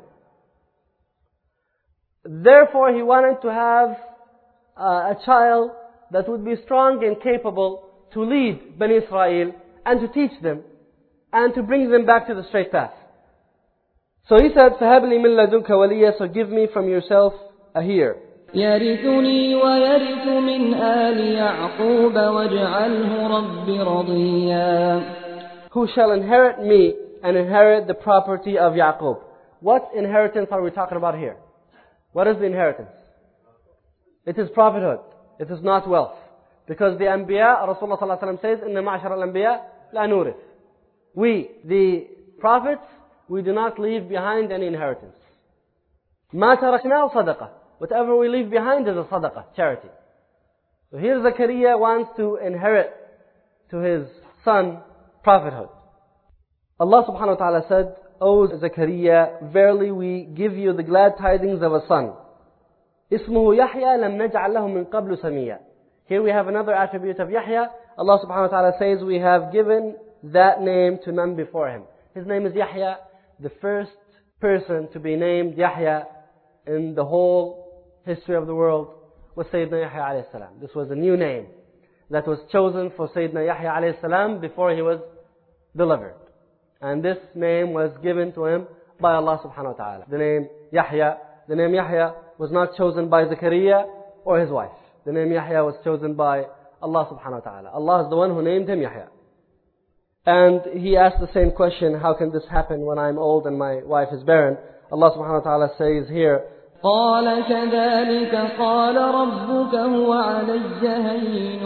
Therefore, he wanted to have uh, a child that would be strong and capable to lead Bani Israel and to teach them and to bring them back to the straight path. So he said, فَهَبْ لِي مِن لَدُنْكَ وَلِيًّا, so give me from yourself a heir. يرثني ويرث من آل يعقوب واجعله رب رضيا. Who shall inherit me and inherit the property of Yaqub. What inheritance are we talking about here? What is the inheritance? It is prophethood. It is not wealth. Because the Anbiya, Rasulullah sallallahu alaihi wasallam says, إِنَّ مَعْشَرَ الْأَنْبِيَا لَا نُورِث. We, the prophets, we do not leave behind any inheritance. مَا تَرَكْنَاهُ صَدَقَةً. Whatever we leave behind is a sadaqah, charity. So here Zakaria wants to inherit to his son prophethood. Allah subhanahu wa ta'ala said, "O Zakaria, verily we give you the glad tidings of a son. اسمه يحيى لم نجعل له من قبل سميا." Here we have another attribute of Yahya. Allah subhanahu wa ta'ala says, we have given that name to none before him. His name is Yahya, the first person to be named Yahya in the whole history of the world was Sayyidina Yahya alayhi salam. This was a new name that was chosen for Sayyidina Yahya alayhi salam before he was delivered. And this name was given to him by Allah subhanahu wa ta'ala. The name Yahya, the name Yahya was not chosen by Zakaria or his wife. The name Yahya was chosen by Allah subhanahu wa ta'ala. Allah is the one who named him Yahya. And he asked the same question, how can this happen when I'm old and my wife is barren? Allah subhanahu wa ta'ala says here, قال كذلك قال ربك هو علي هين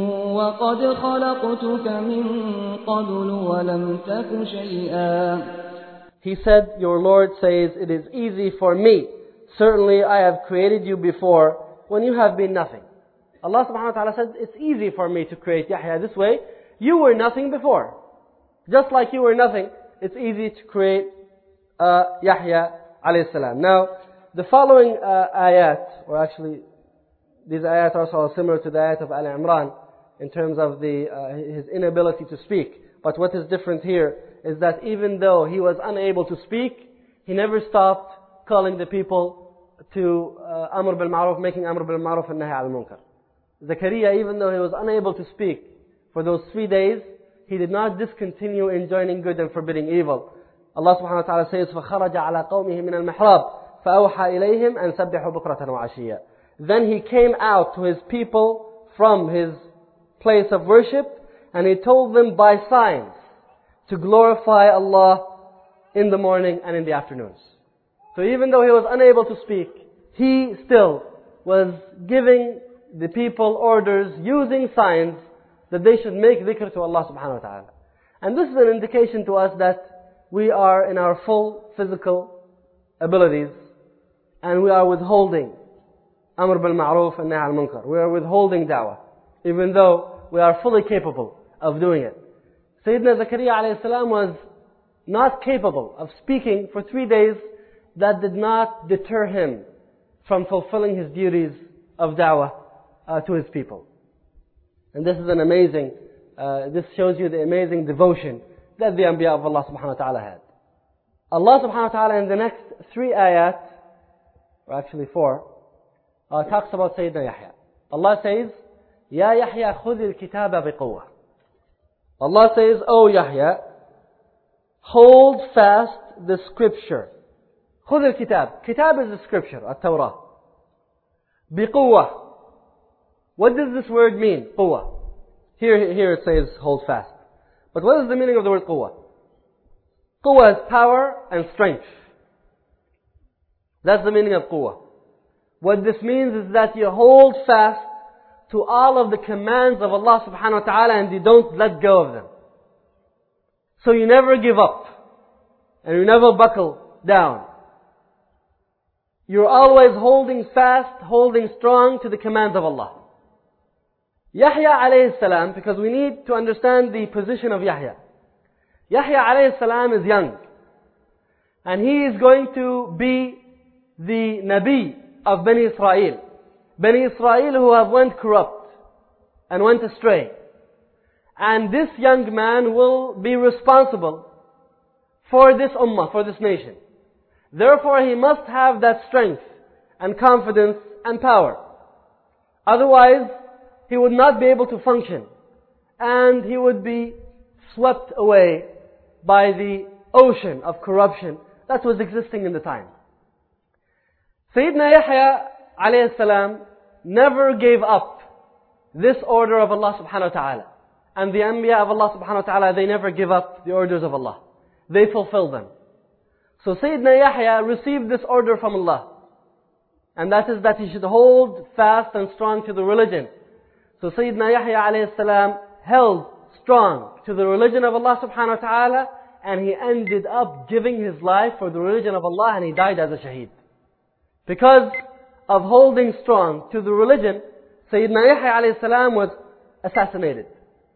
وقد خلقتك من قبل ولم تك شيئا. He said, your Lord says, it is easy for me. Certainly I have created you before when you have been nothing. Allah subhanahu wa ta'ala said, it's easy for me to create Yahya this way. You were nothing before. Just like you were nothing, it's easy to create uh, Yahya alayhi salam. Now, the following uh, ayat, or actually, these ayat also are similar to the ayat of Al Imran in terms of the uh, his inability to speak. But what is different here is that even though he was unable to speak, he never stopped calling the people to uh, Amr bil Ma'ruf, making Amr bil Ma'ruf and Nahy al Munkar. Zakaria, even though he was unable to speak for those three days, he did not discontinue enjoining good and forbidding evil. Allah subhanahu wa ta'ala says, فَخَرَجَ عَلَى قَوْمِهِ مِنَ الْمِحْرَابِ فَأَوْحَى إِلَيْهِمْ أَنْ سَبِّحُوا بُكْرَةً وَعَشِيًّا. Then he came out to his people from his place of worship, and he told them by signs to glorify Allah in the morning and in the afternoons. So even though he was unable to speak, he still was giving the people orders using signs that they should make dhikr to Allah subhanahu wa ta'ala. And this is an indication to us that we are in our full physical abilities and we are withholding Amr bil Ma'ruf and Nahy al Munkar. We are withholding da'wah, even though we are fully capable of doing it. Sayyidina Zakaria alayhi salam was not capable of speaking for three days. That did not deter him from fulfilling his duties of da'wah uh, to his people. And this is an amazing, uh, this shows you the amazing devotion that the Anbiya of Allah subhanahu wa ta'ala had. Allah subhanahu wa ta'ala in the next three ayat, or actually four, uh, talks about Sayyidina Yahya. Allah says, Ya Yahya khudh al-kitaba biqawwa. Allah says, O Yahya, hold fast the scripture. خذ الكتاب. Kitab is the scripture, التوراة. بقوة. What does this word mean? قوة. Here, here it says hold fast. But what is the meaning of the word قوة? قوة is power and strength. That's the meaning of quwwah. What this means is that you hold fast to all of the commands of Allah subhanahu wa ta'ala and you don't let go of them. So you never give up. And you never buckle down. You're always holding fast, holding strong to the commands of Allah. Yahya alayhi salam, because we need to understand the position of Yahya. Yahya alayhi salam is young. And he is going to be the Nabi of Bani Israel. Bani Israel who have went corrupt and went astray. And this young man will be responsible for this ummah, for this nation. Therefore he must have that strength and confidence and power. Otherwise, he would not be able to function. And he would be swept away by the ocean of corruption that was existing in the time. Sayyidina Yahya alayhi salam never gave up this order of Allah subhanahu wa ta'ala. And the Anbiya of Allah subhanahu wa ta'ala, they never give up the orders of Allah. They fulfill them. So Sayyidina Yahya received this order from Allah. And that is that he should hold fast and strong to the religion. So Sayyidina Yahya alayhi salam held strong to the religion of Allah subhanahu wa ta'ala, and he ended up giving his life for the religion of Allah, and he died as a shaheed. Because of holding strong to the religion, Sayyidina Yahya alayhi salam was assassinated.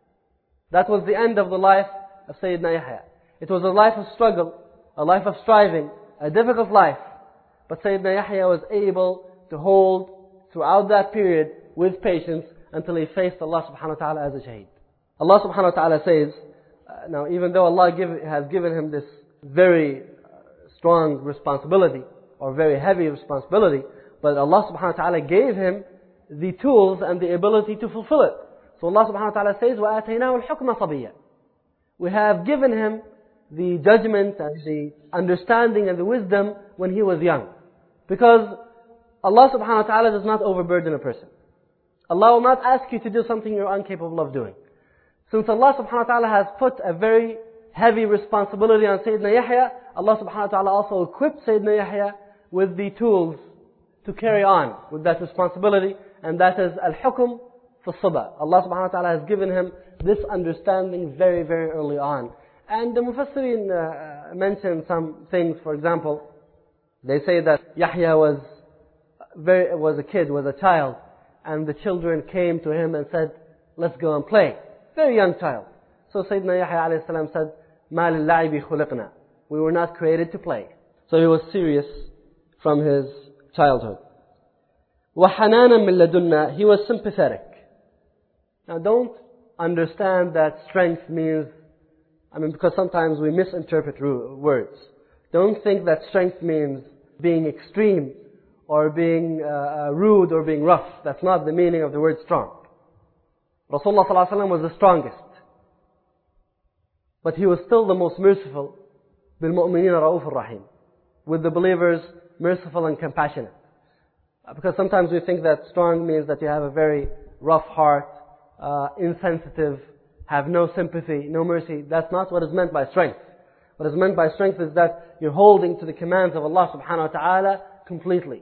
That was the end of the life of Sayyidina Yahya. It was a life of struggle, a life of striving, a difficult life. But Sayyidina Yahya was able to hold throughout that period with patience until he faced Allah subhanahu wa ta'ala as a shaheed. Allah subhanahu wa ta'ala says, uh, now even though Allah give, has given him this very uh, strong responsibility, or very heavy responsibility, but Allah subhanahu wa ta'ala gave him the tools and the ability to fulfill it. So Allah subhanahu wa ta'ala says, وَآتَيْنَاهُ الْحُكْمَ صَبِيًّا. We have given him the judgment and the understanding and the wisdom when he was young. Because Allah subhanahu wa ta'ala does not overburden a person. Allah will not ask you to do something you're incapable of doing. Since Allah subhanahu wa ta'ala has put a very heavy responsibility on Sayyidina Yahya, Allah subhanahu wa ta'ala also equipped Sayyidina Yahya with the tools to carry on with that responsibility, and that is al-hukm fi as-sabah. Allah subhanahu wa ta'ala has given him this understanding very, very early on. And the Mufassirin uh, mention some things. For example, they say that Yahya was very was a kid, was a child, and the children came to him and said, "Let's go and play." Very young child. So Sayyidina Yahya alayhi salam said, "Ma lil-la'ibi khuliqna." We were not created to play. So he was serious from his childhood. وَحَنَانًا مِنْ لَدُنَّا. He was sympathetic. Now don't understand that strength means, I mean, because sometimes we misinterpret words. Don't think that strength means being extreme or being uh, rude or being rough. That's not the meaning of the word strong. Rasulullah sallallahu alaihi wasallam was the strongest. But he was still the most merciful. بِالْمُؤْمِنِينَ رَؤُوفٌ رَحِيمٌ. With the believers, merciful and compassionate. Because sometimes we think that strong means that you have a very rough heart, uh, insensitive, have no sympathy, no mercy. That's not what is meant by strength. What is meant by strength is that you're holding to the commands of Allah subhanahu wa ta'ala completely.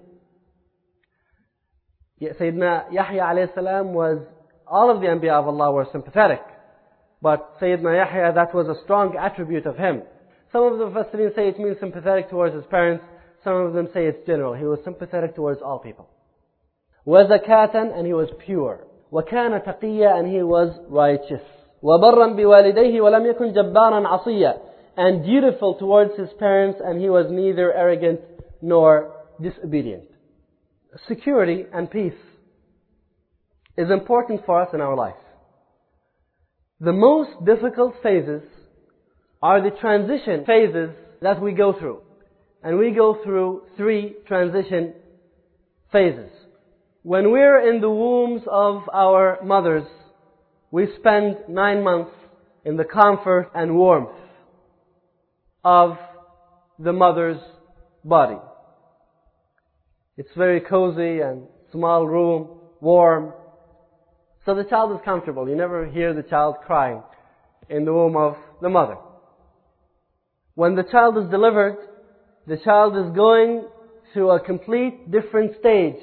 Sayyidina Yahya alayhi salam was, all of the Anbiya of Allah were sympathetic. But Sayyidina Yahya, that was a strong attribute of him. Some of the Mufassirin say it means sympathetic towards his parents. Some of them say it's general. He was sympathetic towards all people. وَزَكَاةً, and he was pure. وَكَانَ تَقِيًّا, and he was righteous. وَبَرًّا بِوَالِدَيْهِ وَلَمْ يَكُنْ جَبَّارًا عَصِيًّا, and dutiful towards his parents, and he was neither arrogant nor disobedient. Security and peace is important for us in our life. The most difficult phases are the transition phases that we go through. And we go through three transition phases. When we're in the wombs of our mothers, we spend nine months in the comfort and warmth of the mother's body. It's very cozy and small room, warm. So the child is comfortable. You never hear the child crying in the womb of the mother. When the child is delivered, the child is going to a complete different stage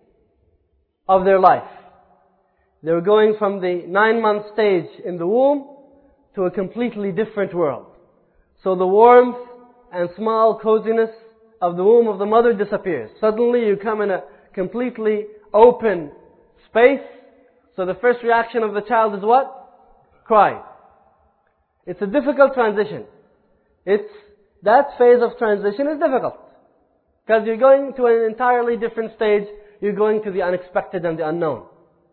of their life. They were going from the nine-month stage in the womb to a completely different world. So the warmth and small coziness of the womb of the mother disappears. Suddenly you come in a completely open space. So the first reaction of the child is what? Cry. It's a difficult transition. It's, that phase of transition is difficult. Because you're going to an entirely different stage. You're going to the unexpected and the unknown.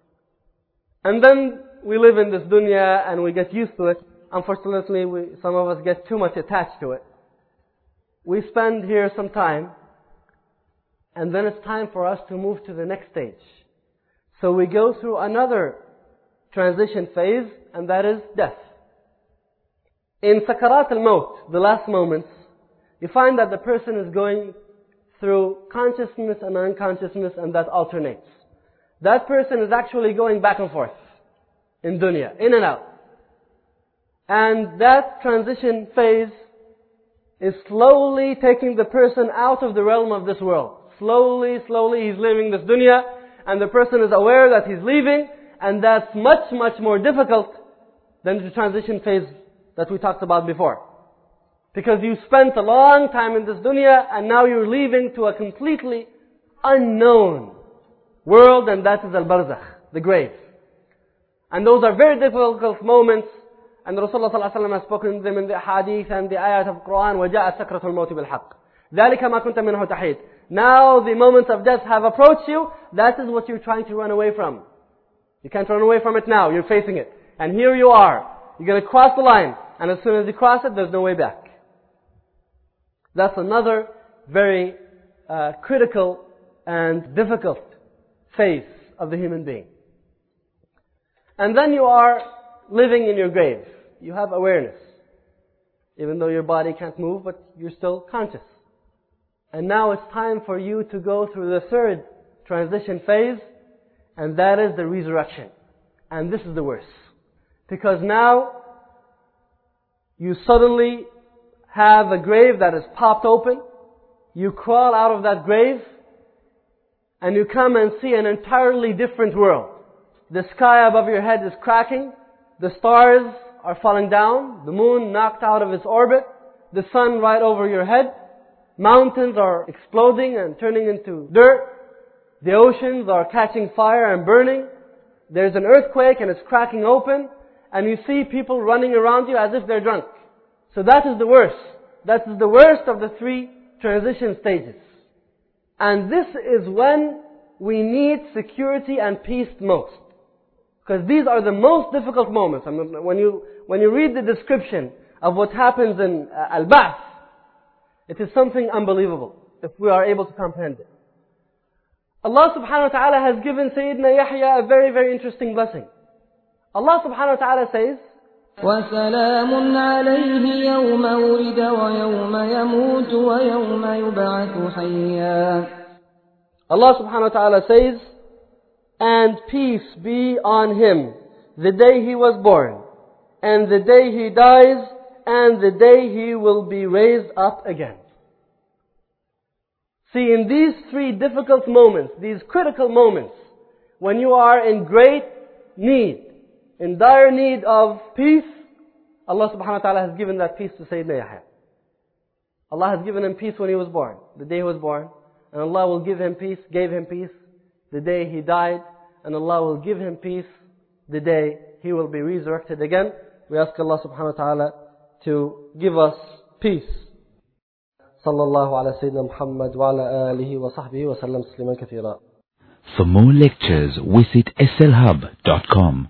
And then we live in this dunya and we get used to it. Unfortunately, we, some of us get too much attached to it. We spend here some time, and then it's time for us to move to the next stage. So we go through another transition phase, and that is death. In Sakarat al-Maut, the last moments, you find that the person is going through consciousness and unconsciousness, and that alternates. That person is actually going back and forth in dunya, in and out. And that transition phase is slowly taking the person out of the realm of this world. Slowly, slowly he's leaving this dunya, and the person is aware that he's leaving, and that's much, much more difficult than the transition phase that we talked about before. Because you spent a long time in this dunya, and now you're leaving to a completely unknown world, and that is al-barzakh, the grave. And those are very difficult moments, and Rasulullah sallallahu alaihi wasallam has spoken them in the hadith and the ayat of Quran, وَجَاءَ سَكْرَةُ الْمَوْتِ بِالْحَقِّ ذَلِكَ مَا كُنْتَ مِنْهُ تَحِيدٌ. Now the moments of death have approached you, that is what you're trying to run away from. You can't run away from it now, you're facing it. And here you are, you're going to cross the line, and as soon as you cross it, there's no way back. That's another very uh, critical and difficult phase of the human being. And then you are living in your grave. You have awareness. Even though your body can't move, but you're still conscious. And now it's time for you to go through the third transition phase, and that is the resurrection. And this is the worst. Because now you suddenly have a grave that is popped open. You crawl out of that grave, and you come and see an entirely different world. The sky above your head is cracking. The stars are falling down. The moon knocked out of its orbit. The sun right over your head. Mountains are exploding and turning into dirt. The oceans are catching fire and burning. There's an earthquake and it's cracking open. And you see people running around you as if they're drunk. So that is the worst. That is the worst of the three transition stages. And this is when we need security and peace most. Because these are the most difficult moments. I mean, when you when you read the description of what happens in uh, Al-Ba'th, it is something unbelievable if we are able to comprehend it. Allah subhanahu wa ta'ala has given Sayyidina Yahya a very, very interesting blessing. Allah subhanahu wa ta'ala says, وَسَلَامٌ عَلَيْهِ يَوْمَ وُلِدَ وَيَوْمَ يَمُوتُ وَيَوْمَ يُبْعَثُ حَيًّا. Allah subhanahu wa ta'ala says, and peace be on him the day he was born, and the day he dies, and the day he will be raised up again. See, in these three difficult moments, these critical moments, when you are in great need, in dire need of peace, Allah subhanahu wa ta'ala has given that peace to Sayyidina Yahya. Allah has given him peace when he was born, the day he was born, and Allah will give him peace, gave him peace the day he died, and Allah will give him peace the day he will be resurrected again. We ask Allah subhanahu wa ta'ala to give us peace. Sallallahu ala Sayyidina Muhammad wa ala alihi wa sahbihi wa sallam tasliman kathira. For more lectures, visit S L hub dot com.